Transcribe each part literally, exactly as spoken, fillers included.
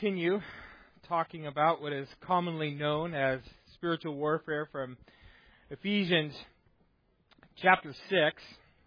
continue talking about what is commonly known as spiritual warfare from Ephesians chapter six.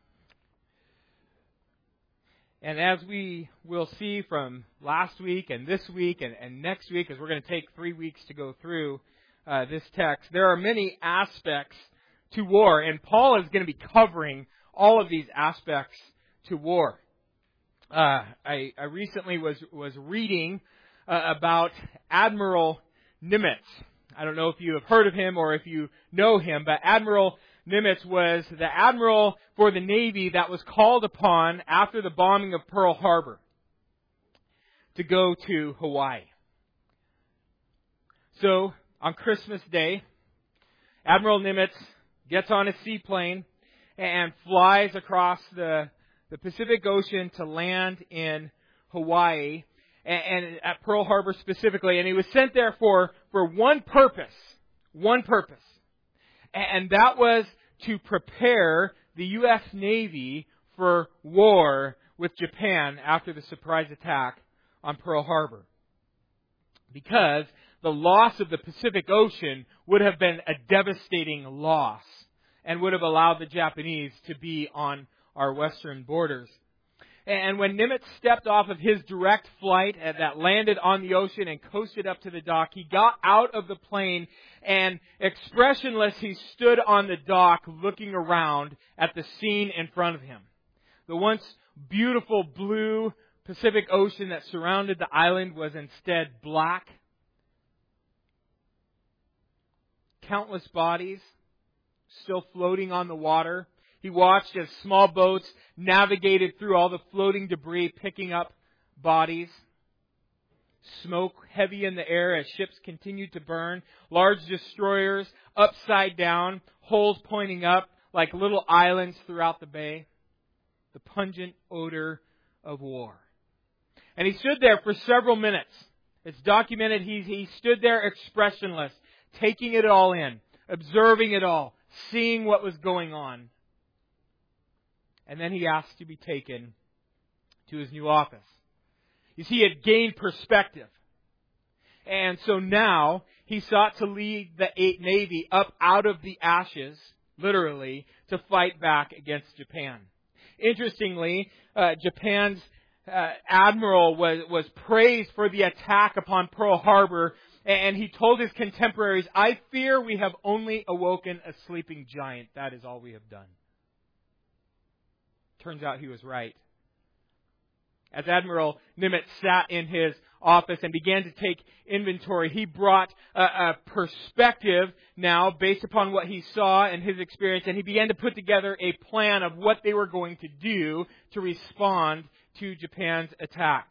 And as we will see from last week and this week and, and next week, as we're going to take three weeks to go through uh, this text, there are many aspects to war, and Paul is going to be covering all of these aspects to war. Uh, I, I recently was was reading uh, about Admiral Nimitz. I don't know if you have heard of him or if you know him, but Admiral Nimitz was the admiral for the Navy that was called upon after the bombing of Pearl Harbor to go to Hawaii. So, on Christmas Day, Admiral Nimitz gets on a seaplane and flies across the, the Pacific Ocean to land in Hawaii, and, and at Pearl Harbor specifically, and he was sent there for, for one purpose, one purpose. And that was to prepare the U S Navy for war with Japan after the surprise attack on Pearl Harbor. Because the loss of the Pacific Ocean would have been a devastating loss and would have allowed the Japanese to be on our western borders. And when Nimitz stepped off of his direct flight that landed on the ocean and coasted up to the dock, he got out of the plane and expressionless he stood on the dock looking around at the scene in front of him. The once beautiful blue Pacific Ocean that surrounded the island was instead black. Countless bodies still floating on the water. He watched as small boats navigated through all the floating debris, picking up bodies. Smoke heavy in the air as ships continued to burn. Large destroyers upside down, holes pointing up like little islands throughout the bay. The pungent odor of war. And he stood there for several minutes. It's documented he, he stood there expressionless, taking it all in, observing it all, seeing what was going on. And then he asked to be taken to his new office. You see, he had gained perspective. And so now he sought to lead the Navy up out of the ashes, literally, to fight back against Japan. Interestingly, uh, Japan's uh, admiral was, was praised for the attack upon Pearl Harbor, and he told his contemporaries, "I fear we have only awoken a sleeping giant. That is all we have done." Turns out he was right. As Admiral Nimitz sat in his office and began to take inventory, he brought a, a perspective now based upon what he saw and his experience, and he began to put together a plan of what they were going to do to respond to Japan's attack.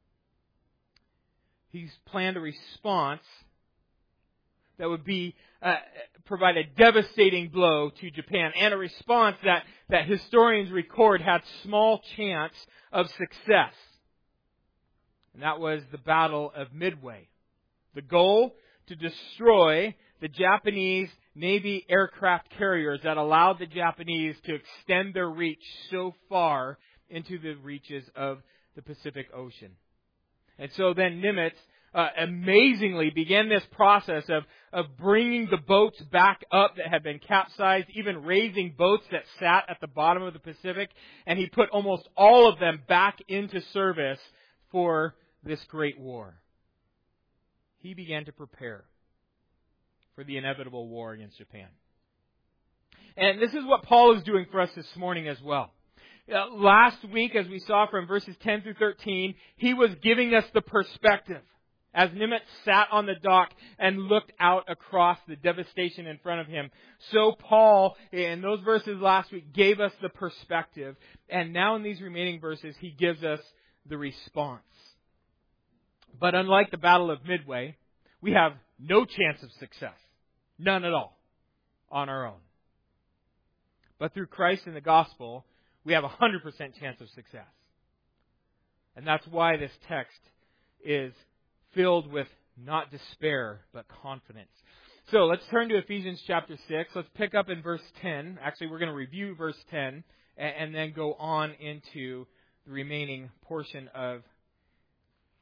He's planned a response that would be uh, provide a devastating blow to Japan, and a response that, that historians record had small chance of success. And that was the Battle of Midway. The goal, to destroy the Japanese Navy aircraft carriers that allowed the Japanese to extend their reach so far into the reaches of the Pacific Ocean. And so then Nimitz Uh, amazingly began this process of, of bringing the boats back up that had been capsized, even raising boats that sat at the bottom of the Pacific, and he put almost all of them back into service for this great war. He began to prepare for the inevitable war against Japan. And this is what Paul is doing for us this morning as well. Uh, last week, as we saw from verses ten through thirteen, he was giving us the perspective. As Nimitz sat on the dock and looked out across the devastation in front of him, so Paul, in those verses last week, gave us the perspective. And now in these remaining verses, he gives us the response. But unlike the Battle of Midway, we have no chance of success. None at all. On our own. But through Christ and the gospel, we have a one hundred percent chance of success. And that's why this text is filled with not despair, but confidence. So let's turn to Ephesians chapter six. Let's pick up in verse ten. Actually, we're going to review verse ten and, and then go on into the remaining portion of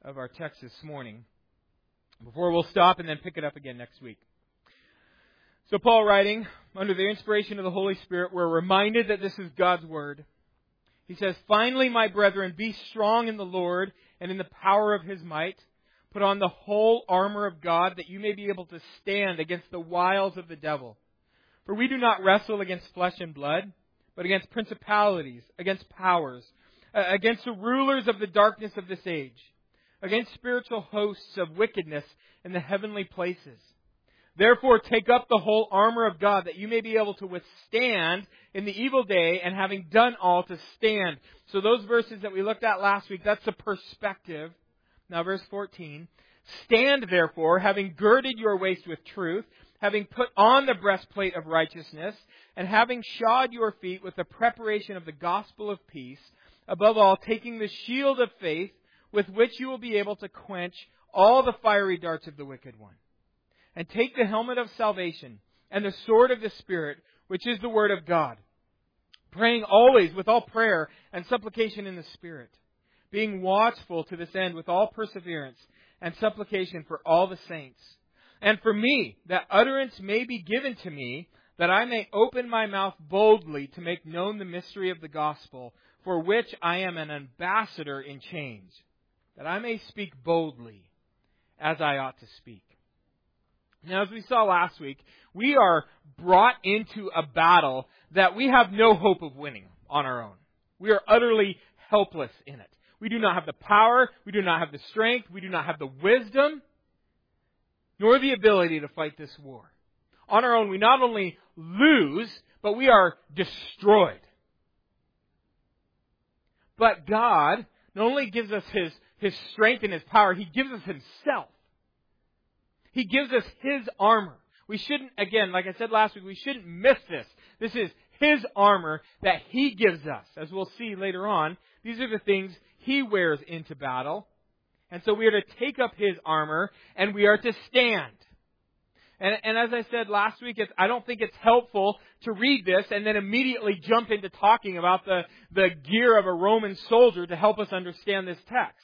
of our text this morning, before we'll stop and then pick it up again next week. So Paul writing, under the inspiration of the Holy Spirit, we're reminded that this is God's Word. He says, "Finally, my brethren, be strong in the Lord and in the power of His might. Put on the whole armor of God, that you may be able to stand against the wiles of the devil. For we do not wrestle against flesh and blood, but against principalities, against powers, uh, against the rulers of the darkness of this age, against spiritual hosts of wickedness in the heavenly places. Therefore, take up the whole armor of God, that you may be able to withstand in the evil day, and having done all, to stand." So those verses that we looked at last week, that's the perspective. Now verse fourteen, "Stand therefore, having girded your waist with truth, having put on the breastplate of righteousness, and having shod your feet with the preparation of the gospel of peace, above all, taking the shield of faith, with which you will be able to quench all the fiery darts of the wicked one. And take the helmet of salvation and the sword of the Spirit, which is the Word of God, praying always with all prayer and supplication in the Spirit, being watchful to this end with all perseverance and supplication for all the saints. And for me, that utterance may be given to me, that I may open my mouth boldly to make known the mystery of the gospel, for which I am an ambassador in chains, that I may speak boldly as I ought to speak." Now, as we saw last week, we are brought into a battle that we have no hope of winning on our own. We are utterly helpless in it. We do not have the power, we do not have the strength, we do not have the wisdom, nor the ability to fight this war. On our own, we not only lose, but we are destroyed. But God not only gives us His, His strength and His power, He gives us Himself. He gives us His armor. We shouldn't, again, like I said last week, we shouldn't miss this. This is His armor that He gives us. As we'll see later on, these are the things He wears into battle. And so we are to take up His armor and we are to stand. And, and as I said last week, it's, I don't think it's helpful to read this and then immediately jump into talking about the, the gear of a Roman soldier to help us understand this text.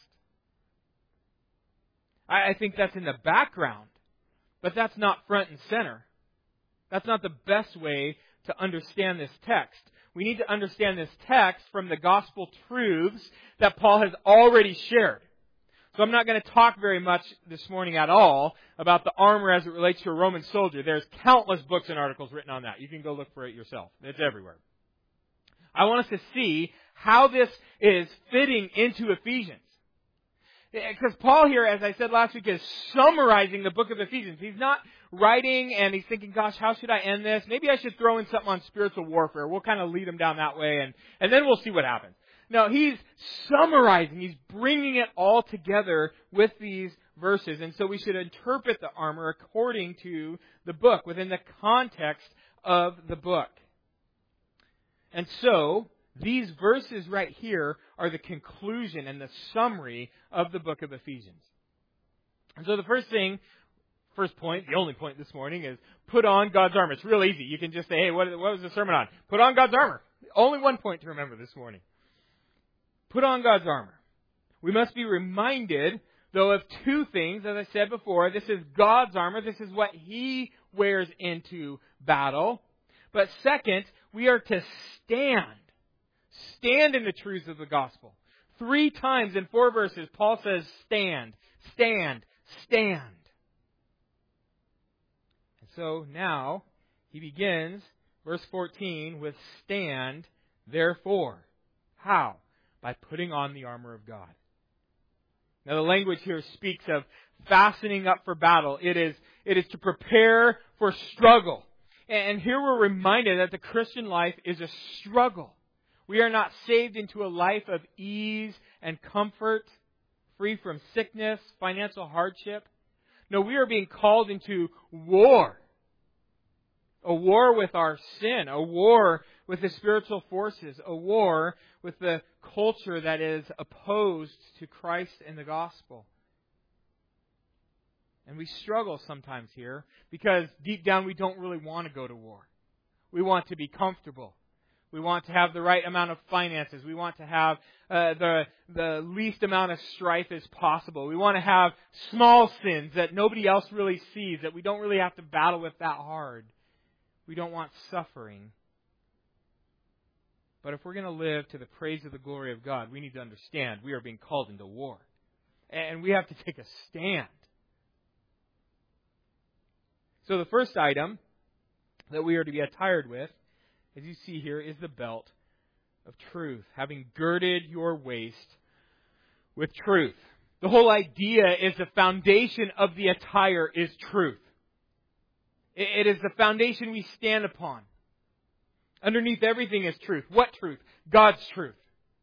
I, I think that's in the background. But that's not front and center. That's not the best way to understand this text. We need to understand this text from the gospel truths that Paul has already shared. So I'm not going to talk very much this morning at all about the armor as it relates to a Roman soldier. There's countless books and articles written on that. You can go look for it yourself. It's everywhere. I want us to see how this is fitting into Ephesians. Because Paul here, as I said last week, is summarizing the book of Ephesians. He's not writing and he's thinking, gosh, how should I end this? Maybe I should throw in something on spiritual warfare. We'll kind of lead him down that way and, and then we'll see what happens. No, he's summarizing. He's bringing it all together with these verses. And so we should interpret the armor according to the book, within the context of the book. And so these verses right here are the conclusion and the summary of the book of Ephesians. And so the first thing, first point, the only point this morning is put on God's armor. It's real easy. You can just say, hey, what, what was the sermon on? Put on God's armor. Only one point to remember this morning. Put on God's armor. We must be reminded, though, of two things. As I said before, this is God's armor. This is what He wears into battle. But second, we are to stand. Stand in the truths of the gospel. Three times in four verses, Paul says, stand, stand, stand. And so now, he begins, verse fourteen, with stand, therefore. How? By putting on the armor of God. Now the language here speaks of fastening up for battle. It is, it is to prepare for struggle. And here we're reminded that the Christian life is a struggle. We are not saved into a life of ease and comfort, free from sickness, financial hardship. No, we are being called into war. A war with our sin, a war with the spiritual forces, a war with the culture that is opposed to Christ and the gospel. And we struggle sometimes here because deep down we don't really want to go to war. We want to be comfortable. We want to have the right amount of finances. We want to have uh, the the least amount of strife as possible. We want to have small sins that nobody else really sees, that we don't really have to battle with that hard. We don't want suffering. But if we're going to live to the praise of the glory of God, we need to understand we are being called into war. And we have to take a stand. So the first item that we are to be attired with, as you see here, is the belt of truth, having girded your waist with truth. The whole idea is the foundation of the attire is truth. It is the foundation we stand upon. Underneath everything is truth. What truth? God's truth.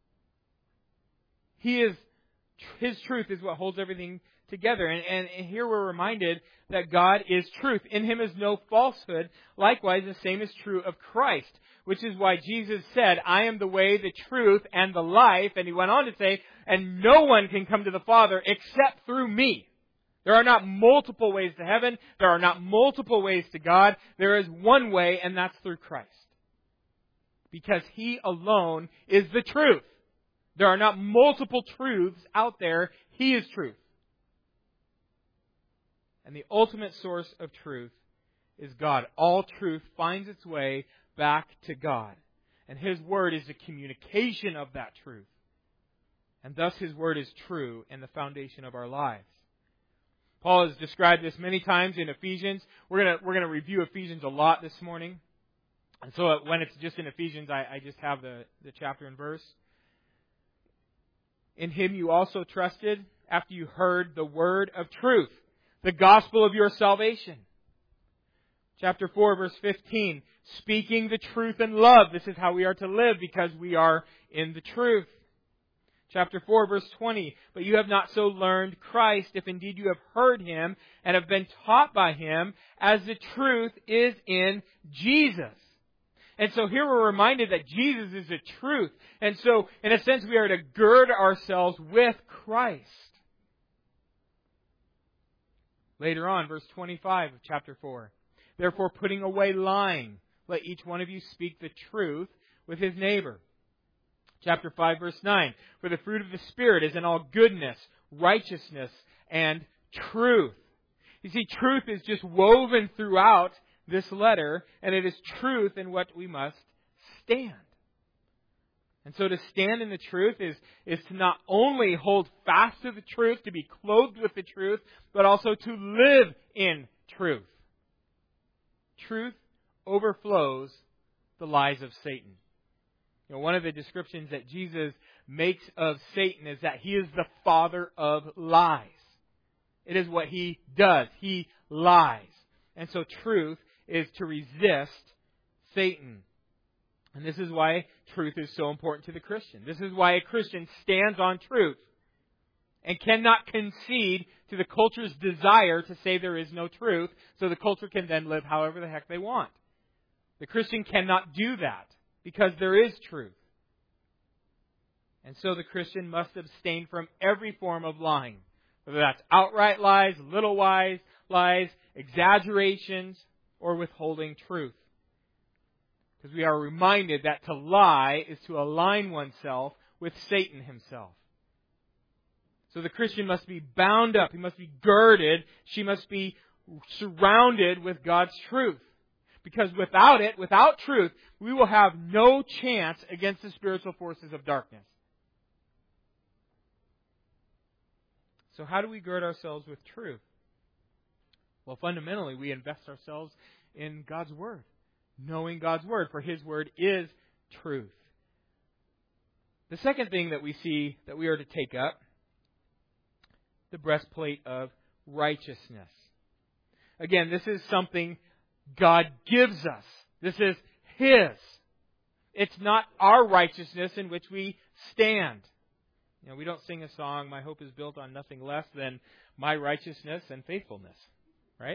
He is, His truth is what holds everything together. And, and, and here we're reminded that God is truth. In Him is no falsehood. Likewise, the same is true of Christ, which is why Jesus said, I am the way, the truth, and the life. And He went on to say, and no one can come to the Father except through me. There are not multiple ways to heaven. There are not multiple ways to God. There is one way, and that's through Christ. Because He alone is the truth. There are not multiple truths out there. He is truth. And the ultimate source of truth is God. All truth finds its way back to God. And His Word is the communication of that truth. And thus His Word is true and the foundation of our lives. Paul has described this many times in Ephesians. We're going to, we're going to review Ephesians a lot this morning. And so when it's just in Ephesians, I, I just have the, the chapter and verse. In Him you also trusted after you heard the word of truth, the gospel of your salvation. Chapter four, verse fifteen. Speaking the truth in love. This is how we are to live because we are in the truth. Chapter four, verse twenty. But you have not so learned Christ, if indeed you have heard Him and have been taught by Him, as the truth is in Jesus. And so here we're reminded that Jesus is the truth. And so, in a sense, we are to gird ourselves with Christ. Later on, verse twenty-five of chapter four. Therefore, putting away lying, let each one of you speak the truth with his neighbor. Chapter five, verse nine. For the fruit of the Spirit is in all goodness, righteousness, and truth. You see, truth is just woven throughout this letter, and it is truth in what we must stand. And so to stand in the truth is, is to not only hold fast to the truth, to be clothed with the truth, but also to live in truth. Truth overflows the lies of Satan. You know, one of the descriptions that Jesus makes of Satan is that he is the father of lies. It is what he does. He lies. And so truth is to resist Satan. And this is why truth is so important to the Christian. This is why a Christian stands on truth and cannot concede to the culture's desire to say there is no truth, so the culture can then live however the heck they want. The Christian cannot do that because there is truth. And so the Christian must abstain from every form of lying, whether that's outright lies, little lies, lies, exaggerations, or withholding truth. Because we are reminded that to lie is to align oneself with Satan himself. So the Christian must be bound up. He must be girded. She must be surrounded with God's truth. Because without it, without truth, we will have no chance against the spiritual forces of darkness. So how do we gird ourselves with truth? Well, fundamentally, we invest ourselves in God's Word. Knowing God's Word, for His Word is truth. The second thing that we see that we are to take up, the breastplate of righteousness. Again, this is something God gives us. This is His. It's not our righteousness in which we stand. You know, we don't sing a song, my hope is built on nothing less than my righteousness and faithfulness. Right?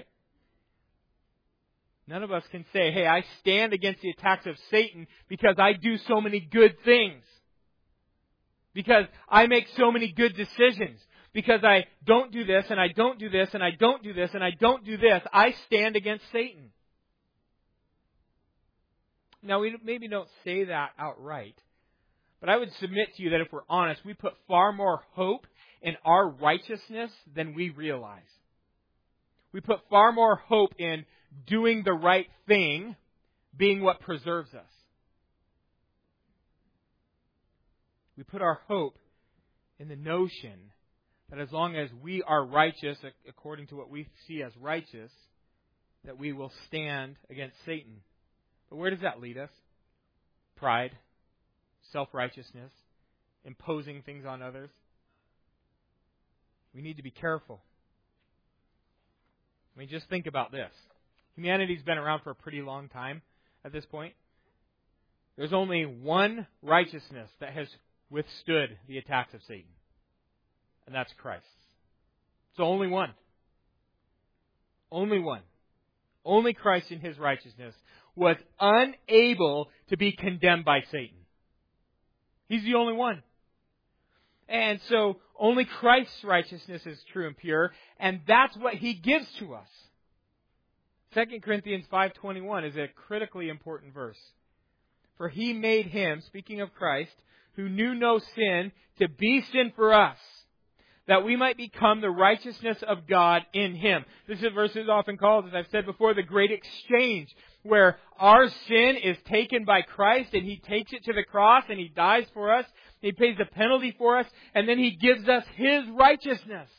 None of us can say, hey, I stand against the attacks of Satan because I do so many good things. Because I make so many good decisions. Because I don't do this, and I don't do this, and I don't do this, and I don't do this. I stand against Satan. Now, we maybe don't say that outright, but I would submit to you that if we're honest, we put far more hope in our righteousness than we realize. We put far more hope in doing the right thing being what preserves us. We put our hope in the notion that as long as we are righteous, according to what we see as righteous, that we will stand against Satan. But where does that lead us? Pride, self-righteousness, imposing things on others. We need to be careful. I mean, just think about this. Humanity's been around for a pretty long time at this point. There's only one righteousness that has withstood the attacks of Satan, and that's Christ. It's only one. Only one. Only Christ in His righteousness was unable to be condemned by Satan. He's the only one. And so only Christ's righteousness is true and pure, and that's what He gives to us. Second Corinthians five twenty-one is a critically important verse. For He made Him, speaking of Christ, who knew no sin, to be sin for us, that we might become the righteousness of God in Him. This verse is often called, as I've said before, the great exchange, where our sin is taken by Christ, and He takes it to the cross, and He dies for us. He pays the penalty for us, and then He gives us His righteousness.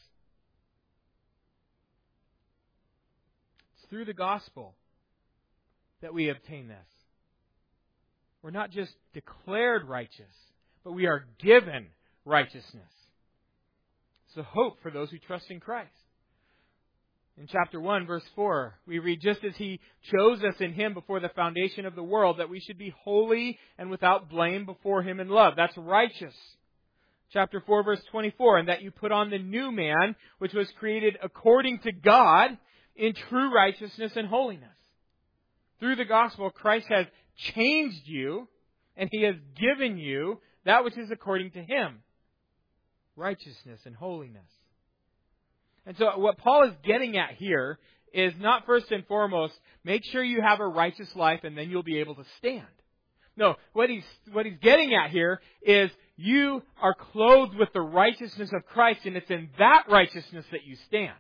It's through the gospel that we obtain this. We're not just declared righteous, but we are given righteousness. It's a hope for those who trust in Christ. In chapter one, verse four, we read, just as He chose us in Him before the foundation of the world, that we should be holy and without blame before Him in love. That's righteous. Chapter four, verse twenty-four, and that you put on the new man, which was created according to God in true righteousness and holiness. Through the gospel, Christ has changed you, and He has given you that which is according to Him. Righteousness and holiness. And so what Paul is getting at here is not first and foremost, make sure you have a righteous life and then you'll be able to stand. No, what he's, what he's getting at here is you are clothed with the righteousness of Christ, and it's in that righteousness that you stand.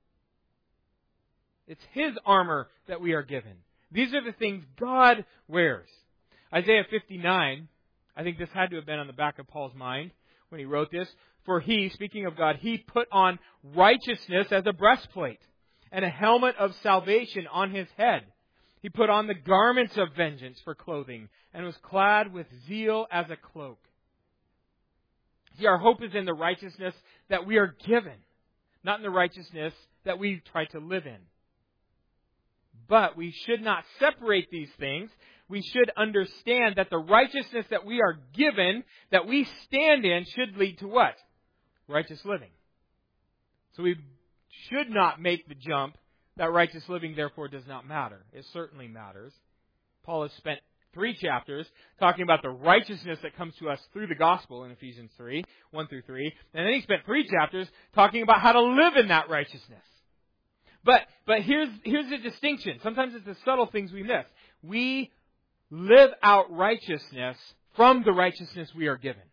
It's His armor that we are given. These are the things God wears. Isaiah fifty-nine, I think this had to have been on the back of Paul's mind when he wrote this. For He, speaking of God, He put on righteousness as a breastplate and a helmet of salvation on His head. He put on the garments of vengeance for clothing and was clad with zeal as a cloak. See, our hope is in the righteousness that we are given, not in the righteousness that we try to live in. But we should not separate these things. We should understand that the righteousness that we are given, that we stand in, should lead to what? Righteous living. So we should not make the jump that righteous living therefore does not matter. It certainly matters. Paul has spent three chapters talking about the righteousness that comes to us through the gospel in Ephesians three, one through three. And then he spent three chapters talking about how to live in that righteousness. But but here's here's the distinction. Sometimes it's the subtle things we miss. We live out righteousness from the righteousness we are given.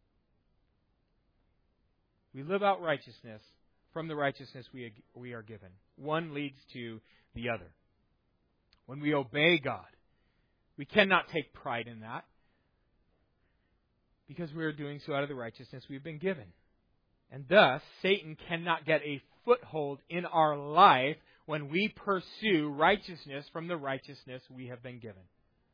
We live out righteousness from the righteousness we we are given. One leads to the other. When we obey God, we cannot take pride in that because we are doing so out of the righteousness we've been given. And thus, Satan cannot get a foothold in our life when we pursue righteousness from the righteousness we have been given.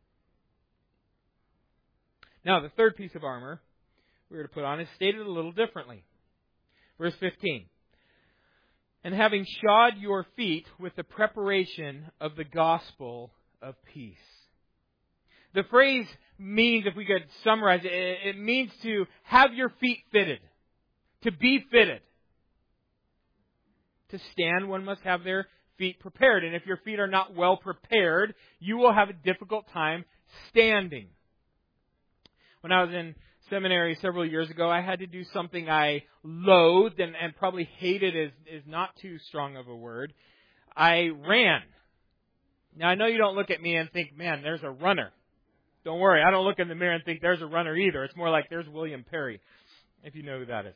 Now, the third piece of armor we're to put on is stated a little differently. Verse fifteen. And having shod your feet with the preparation of the gospel of peace. The phrase means, if we could summarize it, it means to have your feet fitted. To be fitted. To stand, one must have their feet prepared. And if your feet are not well prepared, you will have a difficult time standing. When I was in seminary several years ago, I had to do something I loathed and, and probably hated is, is not too strong of a word. I ran. Now, I know you don't look at me and think, man, there's a runner. Don't worry, I don't look in the mirror and think there's a runner either. It's more like there's William Perry, if you know who that is.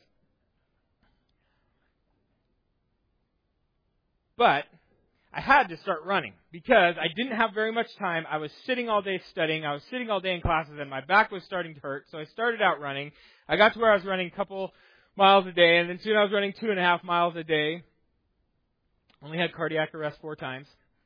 But I had to start running because I didn't have very much time. I was sitting all day studying. I was sitting all day in classes, and my back was starting to hurt. So I started out running. I got to where I was running a couple miles a day, and then soon I was running two and a half miles a day. Only had cardiac arrest four times.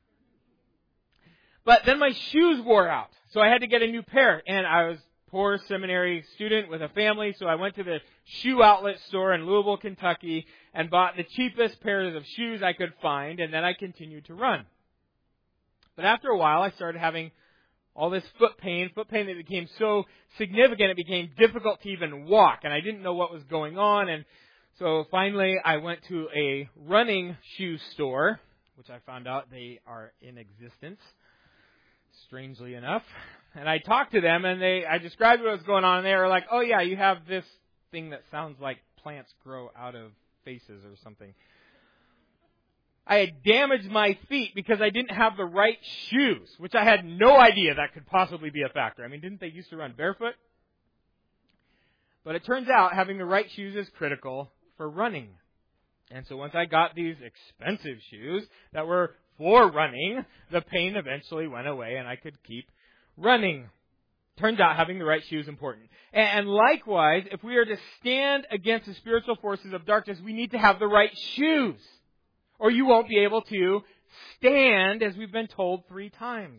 But then my shoes wore out, so I had to get a new pair. And I was a poor seminary student with a family, so I went to the shoe outlet store in Louisville, Kentucky, and bought the cheapest pairs of shoes I could find, and then I continued to run. But after a while, I started having all this foot pain, foot pain that became so significant it became difficult to even walk, and I didn't know what was going on. And so finally, I went to a running shoe store, which I found out they are in existence, strangely enough. And I talked to them, and they I described what was going on, and they were like, "Oh yeah, you have this thing that sounds like plants grow out of faces or something." I had damaged my feet because I didn't have the right shoes, which I had no idea that could possibly be a factor. I mean, didn't they used to run barefoot? But it turns out having the right shoes is critical for running. And so once I got these expensive shoes that were for running, the pain eventually went away and I could keep running. Turns out having the right shoe is important. And likewise, if we are to stand against the spiritual forces of darkness, we need to have the right shoes. Or you won't be able to stand, as we've been told three times.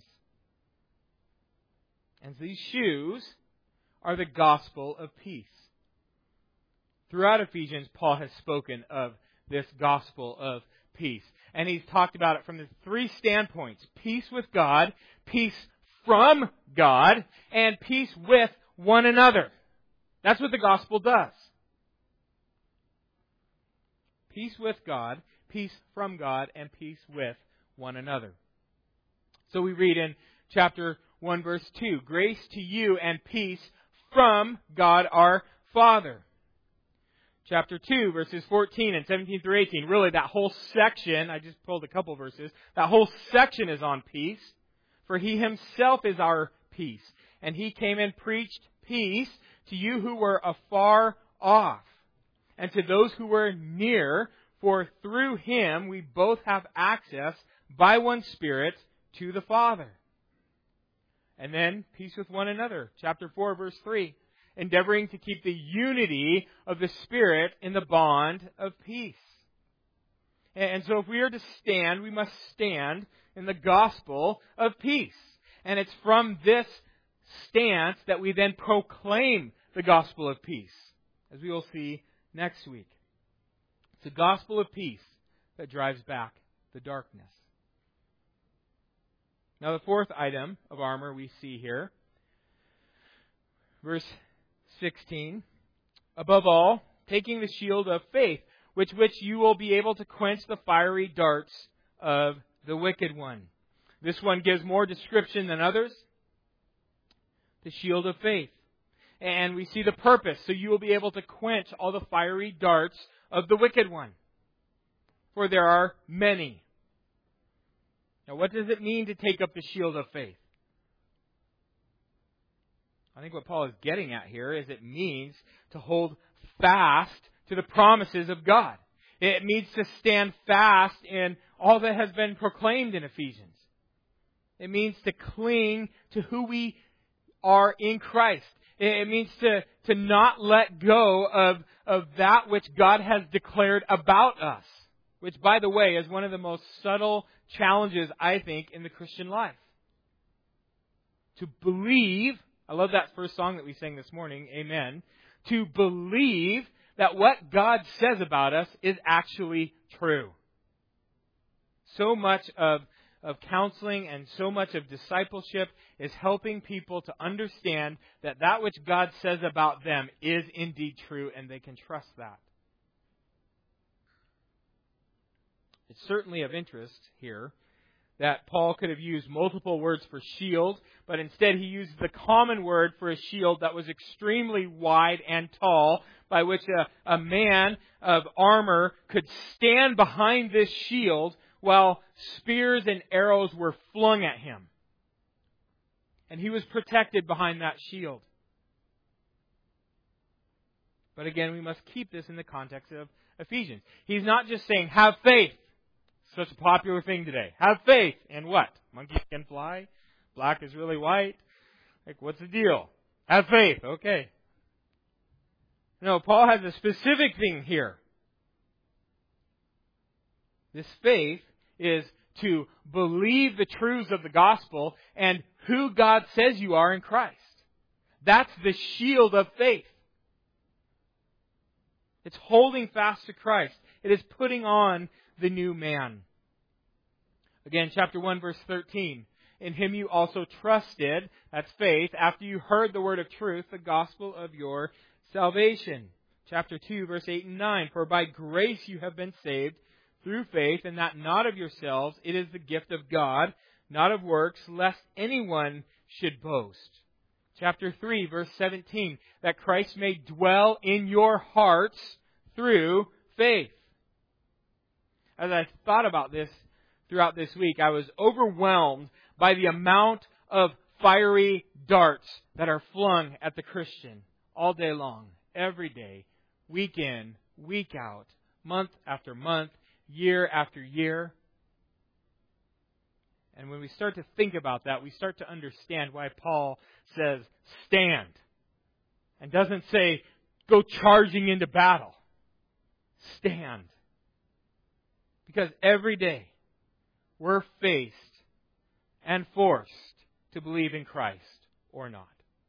And these shoes are the gospel of peace. Throughout Ephesians, Paul has spoken of this gospel of peace. And he's talked about it from the three standpoints: peace with God, peace from God, and peace with one another. That's what the gospel does. Peace with God, peace from God, and peace with one another. So we read in chapter one, verse two, "Grace to you and peace from God our Father." Chapter two, verses fourteen and seventeen through eighteen. Really, that whole section, I just pulled a couple verses, that whole section is on peace. "For He Himself is our peace, and He came and preached peace to you who were afar off, and to those who were near, for through Him we both have access by one Spirit to the Father." And then, peace with one another. Chapter four, verse three. "Endeavoring to keep the unity of the Spirit in the bond of peace." And so if we are to stand, we must stand in the gospel of peace. And it's from this stance that we then proclaim the gospel of peace, as we will see next week. It's the gospel of peace that drives back the darkness. Now the fourth item of armor we see here, verse sixteen, "Above all, taking the shield of faith, with which you will be able to quench the fiery darts of the wicked one." This one gives more description than others. The shield of faith. And we see the purpose, so you will be able to quench all the fiery darts of the wicked one. For there are many. Now, what does it mean to take up the shield of faith? I think what Paul is getting at here is it means to hold fast to the promises of God. It means to stand fast in all that has been proclaimed in Ephesians. It means to cling to who we are in Christ. It means to, to not let go of, of that which God has declared about us. Which, by the way, is one of the most subtle challenges, I think, in the Christian life. To believe, I love that first song that we sang this morning, Amen. To believe that what God says about us is actually true. So much of, of counseling and so much of discipleship is helping people to understand that that which God says about them is indeed true, and they can trust that. It's certainly of interest here that Paul could have used multiple words for shield, but instead he used the common word for a shield that was extremely wide and tall, by which a, a man of armor could stand behind this shield while spears and arrows were flung at him. And he was protected behind that shield. But again, we must keep this in the context of Ephesians. He's not just saying, have faith. Such a popular thing today. Have faith. And what? Monkeys can fly? Black is really white? Like, what's the deal? Have faith. Okay. No, Paul has a specific thing here. This faith is to believe the truths of the gospel and who God says you are in Christ. That's the shield of faith. It's holding fast to Christ. It is putting on the new man. Again, chapter one, verse thirteen. In him you also trusted, that's faith, after you heard the word of truth, the gospel of your salvation. Chapter two, verse eight and nine. For by grace you have been saved through faith, and that not of yourselves. It is the gift of God, not of works, lest anyone should boast. Chapter three, verse seventeen. That Christ may dwell in your hearts through faith. As I thought about this throughout this week, I was overwhelmed by the amount of fiery darts that are flung at the Christian all day long, every day, week in, week out, month after month, year after year. And when we start to think about that, we start to understand why Paul says, stand. And doesn't say, go charging into battle. Stand. Because every day, we're faced and forced to believe in Christ or not.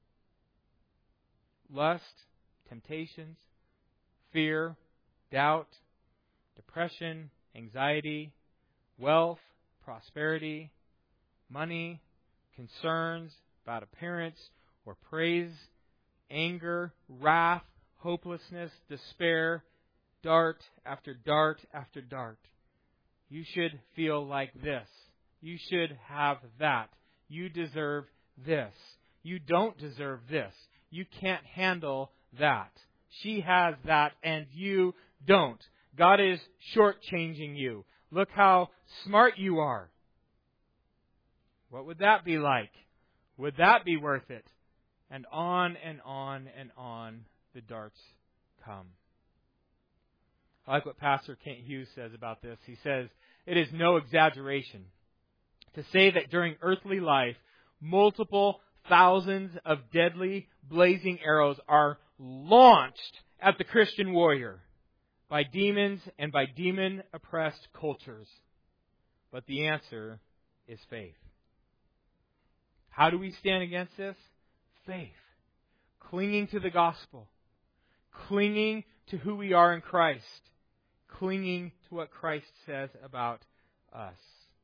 Lust, temptations, fear, doubt, depression, anxiety, wealth, prosperity, money, concerns about appearance or praise, anger, wrath, hopelessness, despair, dart after dart after dart. You should feel like this. You should have that. You deserve this. You don't deserve this. You can't handle that. She has that and you don't. God is shortchanging you. Look how smart you are. What would that be like? Would that be worth it? And on and on and on the darts come. I like what Pastor Kent Hughes says about this. He says, it is no exaggeration to say that during earthly life, multiple thousands of deadly, blazing arrows are launched at the Christian warrior by demons and by demon-oppressed cultures. But the answer is faith. How do we stand against this? Faith. Clinging to the gospel. Clinging to who we are in Christ. Clinging to what Christ says about us.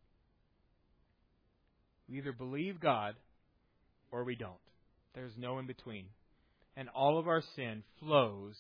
We either believe God or we don't. There's no in between. And all of our sin flows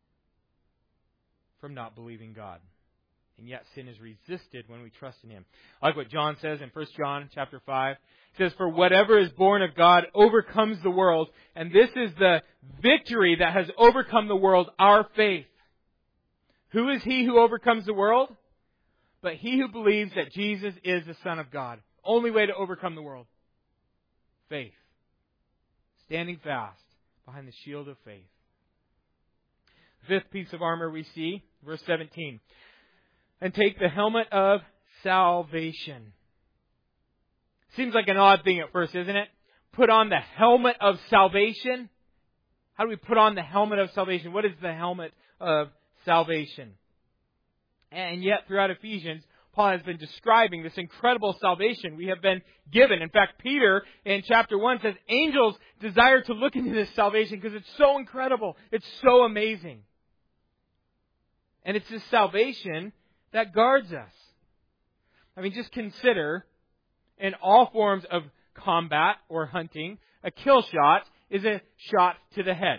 from not believing God. And yet sin is resisted when we trust in Him. I like what John says in First John chapter five. It says, for whatever is born of God overcomes the world. And this is the victory that has overcome the world, our faith. Who is he who overcomes the world? But he who believes that Jesus is the Son of God. Only way to overcome the world. Faith. Standing fast behind the shield of faith. Fifth piece of armor we see, verse seventeen. And take the helmet of salvation. Seems like an odd thing at first, isn't it? Put on the helmet of salvation. How do we put on the helmet of salvation? What is the helmet of salvation? And yet, throughout Ephesians, Paul has been describing this incredible salvation we have been given. In fact, Peter in chapter one says, angels desire to look into this salvation because it's so incredible. It's so amazing. And it's this salvation that guards us. I mean, just consider, in all forms of combat or hunting, a kill shot is a shot to the head.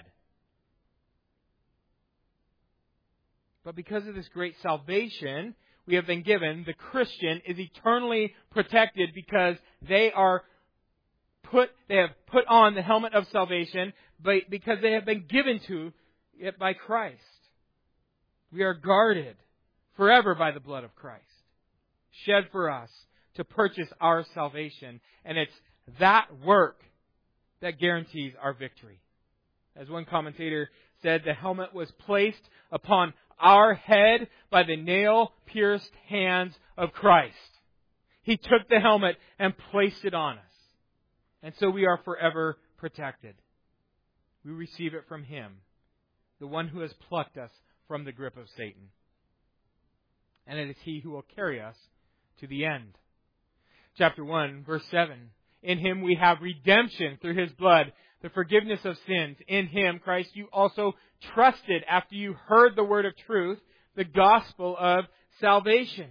But because of this great salvation we have been given, the Christian is eternally protected because they are put, they have put on the helmet of salvation because they have been given to it by Christ. We are guarded forever by the blood of Christ, shed for us to purchase our salvation. And it's that work that guarantees our victory. As one commentator said, the helmet was placed upon our head by the nail-pierced hands of Christ. He took the helmet and placed it on us. And so we are forever protected. We receive it from Him, the one who has plucked us from the grip of Satan. And it is He who will carry us to the end. Chapter one, verse seven. In Him we have redemption through His blood, the forgiveness of sins. In Him, Christ, you also trusted after you heard the word of truth, the gospel of salvation.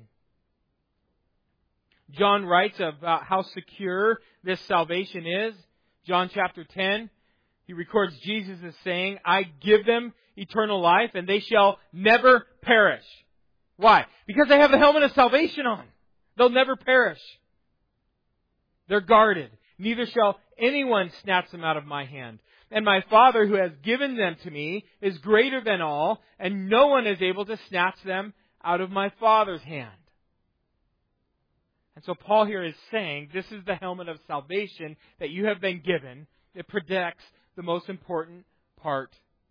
John writes about how secure this salvation is. John chapter ten, he records Jesus as saying, I give them eternal life and they shall never perish. Why? Because they have the helmet of salvation on. They'll never perish. They're guarded. Neither shall anyone snatch them out of my hand. And my Father who has given them to me is greater than all, and no one is able to snatch them out of my Father's hand. And so Paul here is saying, this is the helmet of salvation that you have been given. It protects the most important part,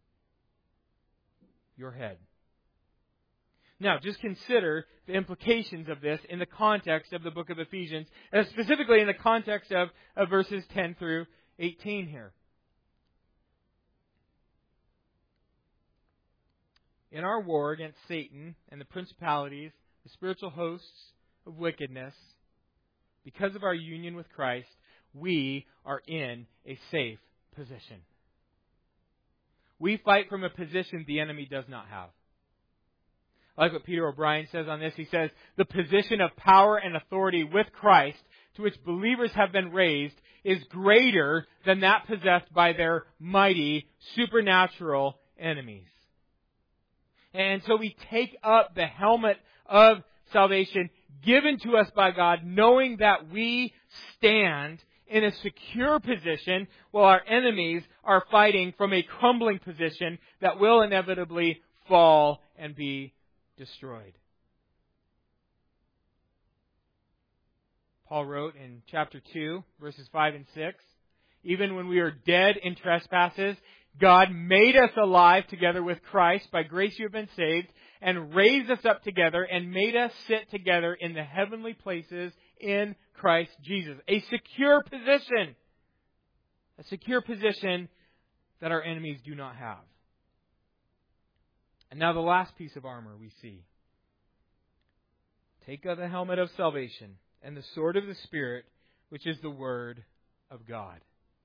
your head. Now, just consider the implications of this in the context of the book of Ephesians, and specifically in the context of, of verses ten through eighteen here. In our war against Satan and the principalities, the spiritual hosts of wickedness, because of our union with Christ, we are in a safe position. We fight from a position the enemy does not have. I like what Peter O'Brien says on this. He says, the position of power and authority with Christ to which believers have been raised is greater than that possessed by their mighty, supernatural enemies. And so we take up the helmet of salvation given to us by God, knowing that we stand in a secure position while our enemies are fighting from a crumbling position that will inevitably fall and be destroyed. Paul wrote in chapter two, verses five and six, even when we were dead in trespasses, God made us alive together with Christ. By grace you have been saved, and raised us up together and made us sit together in the heavenly places in Christ Jesus. A secure position. A secure position that our enemies do not have. And now the last piece of armor we see. Take up the helmet of salvation and the sword of the Spirit, which is the Word of God.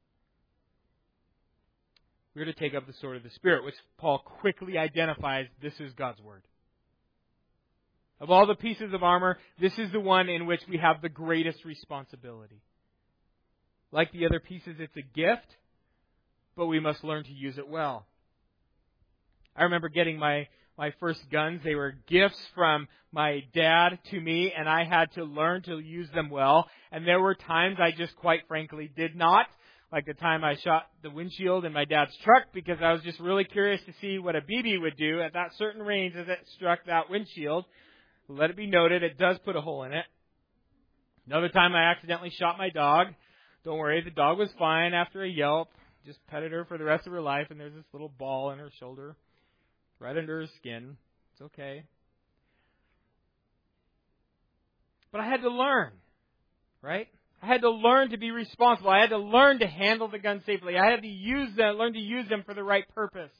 We're to take up the sword of the Spirit, which Paul quickly identifies this is God's Word. Of all the pieces of armor, this is the one in which we have the greatest responsibility. Like the other pieces, it's a gift, but we must learn to use it well. I remember getting my, my first guns. They were gifts from my dad to me, and I had to learn to use them well. And there were times I just quite frankly did not. Like the time I shot the windshield in my dad's truck because I was just really curious to see what a B B would do at that certain range as it struck that windshield. Let it be noted, it does put a hole in it. Another time I accidentally shot my dog. Don't worry, the dog was fine after a yelp. Just petted her for the rest of her life, and there's this little ball in her shoulder, right under her skin. It's okay. But I had to learn, right? I had to learn to be responsible. I had to learn to handle the gun safely. I had to use them, learn to use them for the right purpose.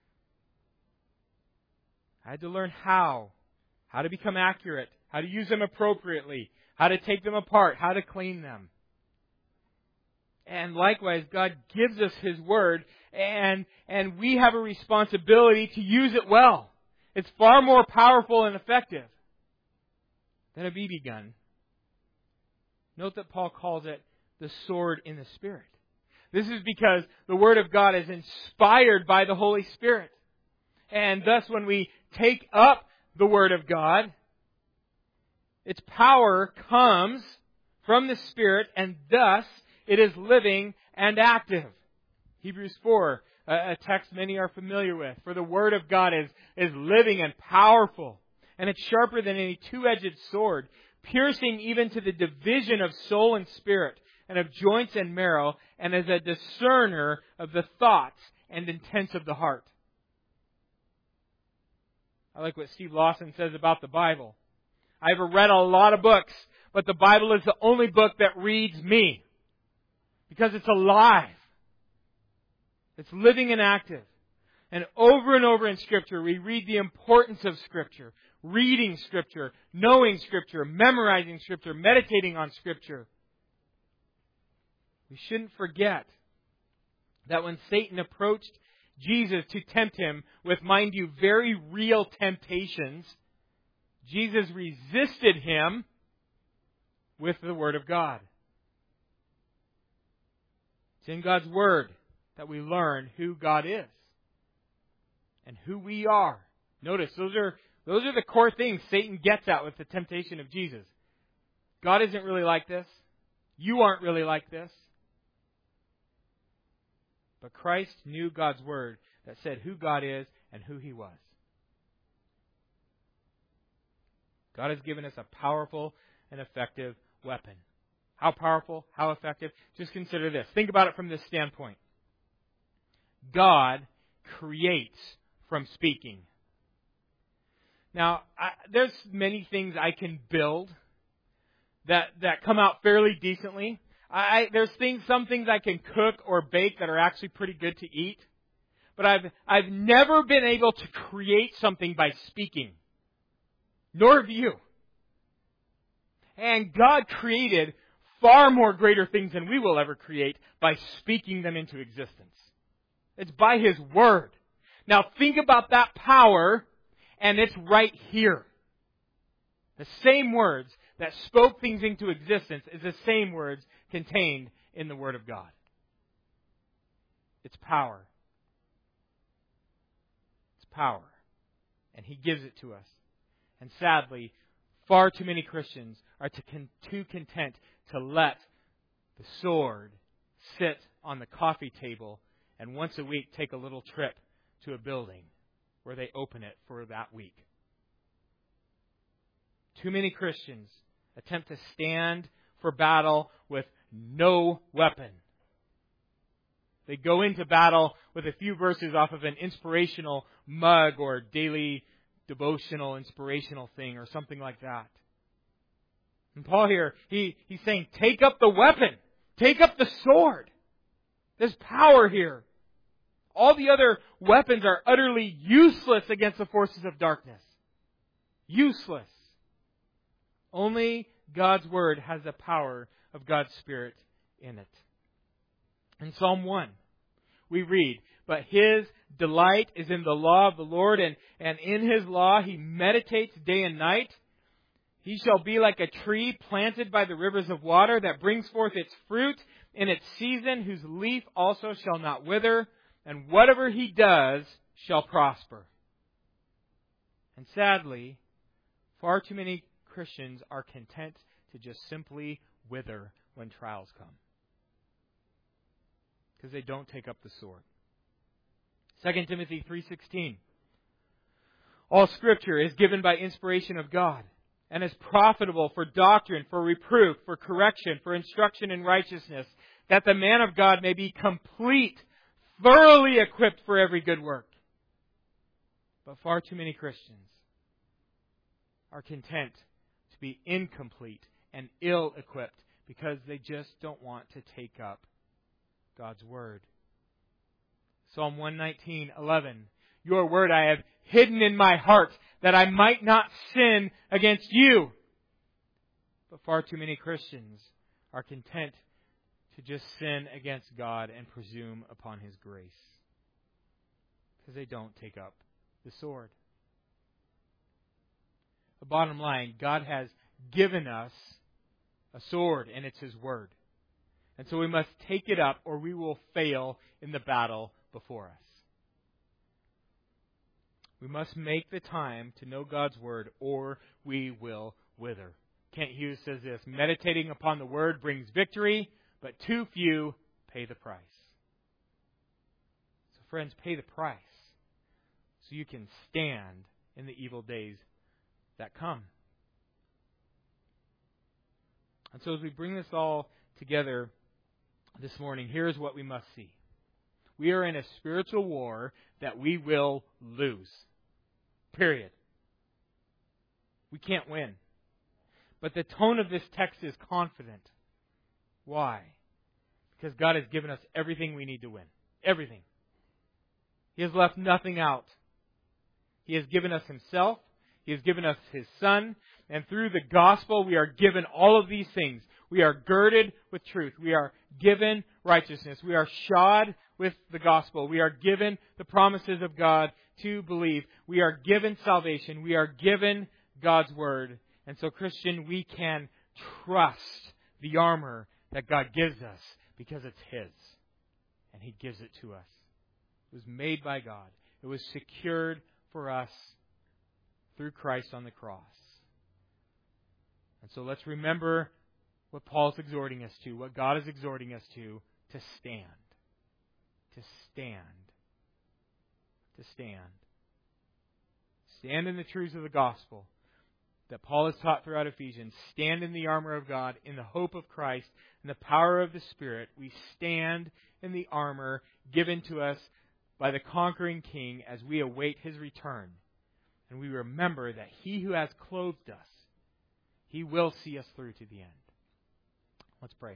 I had to learn how. How to become accurate. How to use them appropriately. How to take them apart. How to clean them. And likewise, God gives us His Word, and, and we have a responsibility to use it well. It's far more powerful and effective than a B B gun. Note that Paul calls it the sword in the Spirit. This is because the Word of God is inspired by the Holy Spirit. And thus when we take up the Word of God, its power comes from the Spirit, and thus it is living and active. Hebrews four, a text many are familiar with. For the Word of God is, is living and powerful, and it's sharper than any two-edged sword, piercing even to the division of soul and spirit, and of joints and marrow, and is a discerner of the thoughts and intents of the heart. I like what Steve Lawson says about the Bible. I've read a lot of books, but the Bible is the only book that reads me. Because it's alive. It's living and active. And over and over in Scripture, we read the importance of Scripture. Reading Scripture, knowing Scripture, memorizing Scripture, meditating on Scripture. We shouldn't forget that when Satan approached Jesus to tempt Him with, mind you, very real temptations, Jesus resisted Him with the Word of God. It's in God's Word that we learn who God is and who we are. Notice, those are those are the core things Satan gets at with the temptation of Jesus. God isn't really like this. You aren't really like this. But Christ knew God's Word that said who God is and who He was. God has given us a powerful and effective weapon. How powerful? How effective? Just consider this. Think about it from this standpoint. God creates from speaking. Now, I, there's many things I can build that that come out fairly decently. I, there's things, some things I can cook or bake that are actually pretty good to eat. But I've I've never been able to create something by speaking. Nor have you. And God created far more greater things than we will ever create by speaking them into existence. It's by His Word. Now think about that power, and it's right here. The same words that spoke things into existence is the same words contained in the Word of God. It's power. It's power. And He gives it to us. And sadly, far too many Christians are too, con- too content to let the sword sit on the coffee table and once a week take a little trip to a building where they open it for that week. Too many Christians attempt to stand for battle with no weapon. They go into battle with a few verses off of an inspirational mug or daily devotional, inspirational thing or something like that. And Paul here, he, he's saying, take up the weapon. Take up the sword. There's power here. All the other weapons are utterly useless against the forces of darkness. Useless. Only God's Word has the power of God's Spirit in it. In Psalm one, we read, but His delight is in the law of the Lord, and, and in His law He meditates day and night. He shall be like a tree planted by the rivers of water that brings forth its fruit in its season, whose leaf also shall not wither, and whatever he does shall prosper. And sadly, far too many Christians are content to just simply wither when trials come. Because they don't take up the sword. Second Timothy three sixteen. All Scripture is given by inspiration of God, and is profitable for doctrine, for reproof, for correction, for instruction in righteousness, that the man of God may be complete, thoroughly equipped for every good work. But far too many Christians are content to be incomplete and ill-equipped because they just don't want to take up God's Word. Psalm one nineteen, eleven. Your word I have hidden in my heart, that I might not sin against you. But far too many Christians are content to just sin against God and presume upon His grace. Because they don't take up the sword. The bottom line, God has given us a sword, and it's His Word. And so we must take it up, or we will fail in the battle before us. We must make the time to know God's Word, or we will wither. Kent Hughes says this, meditating upon the Word brings victory, but too few pay the price. So friends, pay the price so you can stand in the evil days that come. And so as we bring this all together this morning, here's what we must see. We are in a spiritual war that we will lose. Period. We can't win. But the tone of this text is confident. Why? Because God has given us everything we need to win. Everything. He has left nothing out. He has given us Himself. He has given us His Son. And through the gospel, we are given all of these things. We are girded with truth. We are given righteousness. We are shod with the gospel. We are given the promises of God to believe. We are given salvation. We are given God's Word. And so, Christian, we can trust the armor that God gives us because it's His. And He gives it to us. It was made by God. It was secured for us through Christ on the cross. And so let's remember what Paul's exhorting us to, what God is exhorting us to, to stand. To stand. To stand. Stand in the truths of the gospel that Paul has taught throughout Ephesians. Stand in the armor of God, in the hope of Christ, in the power of the Spirit. We stand in the armor given to us by the conquering King as we await His return. And we remember that He who has clothed us, He will see us through to the end. Let's pray.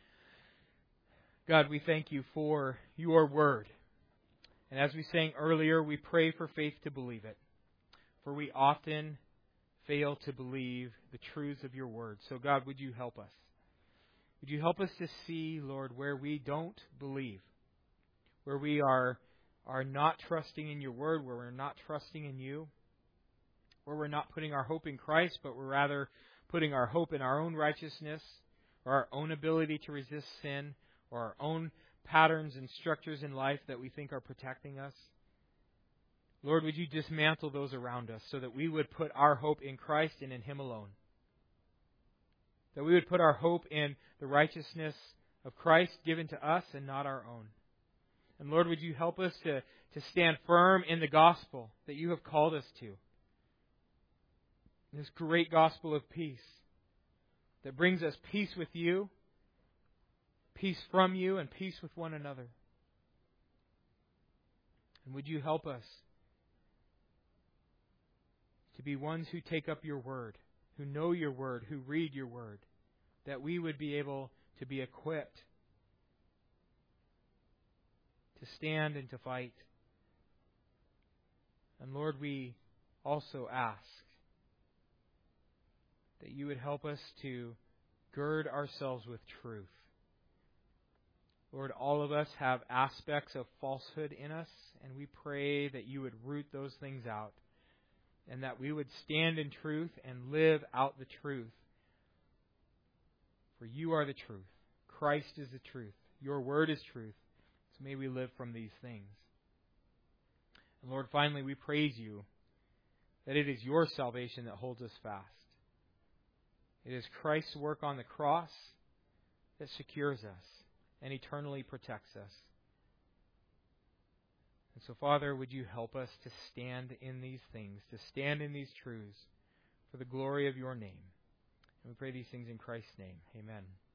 God, we thank You for Your Word. And as we sang earlier, we pray for faith to believe it. For we often fail to believe the truths of Your Word. So God, would You help us? Would You help us to see, Lord, where we don't believe, where we are, are not trusting in Your Word, where we're not trusting in You, where we're not putting our hope in Christ, but we're rather putting our hope in our own righteousness, or our own ability to resist sin, or our own patterns and structures in life that we think are protecting us. Lord, would You dismantle those around us so that we would put our hope in Christ and in Him alone. That we would put our hope in the righteousness of Christ given to us and not our own. And Lord, would You help us to, to stand firm in the gospel that You have called us to. This great gospel of peace that brings us peace with You, peace from You, and peace with one another. And would You help us to be ones who take up Your Word, who know Your Word, who read Your Word, that we would be able to be equipped to stand and to fight. And Lord, we also ask that You would help us to gird ourselves with truth. Lord, all of us have aspects of falsehood in us, and we pray that You would root those things out, and that we would stand in truth and live out the truth. For You are the truth. Christ is the truth. Your Word is truth. So may we live from these things. And Lord, finally, we praise You that it is Your salvation that holds us fast. It is Christ's work on the cross that secures us and eternally protects us. And so, Father, would You help us to stand in these things, to stand in these truths for the glory of Your name. And we pray these things in Christ's name. Amen.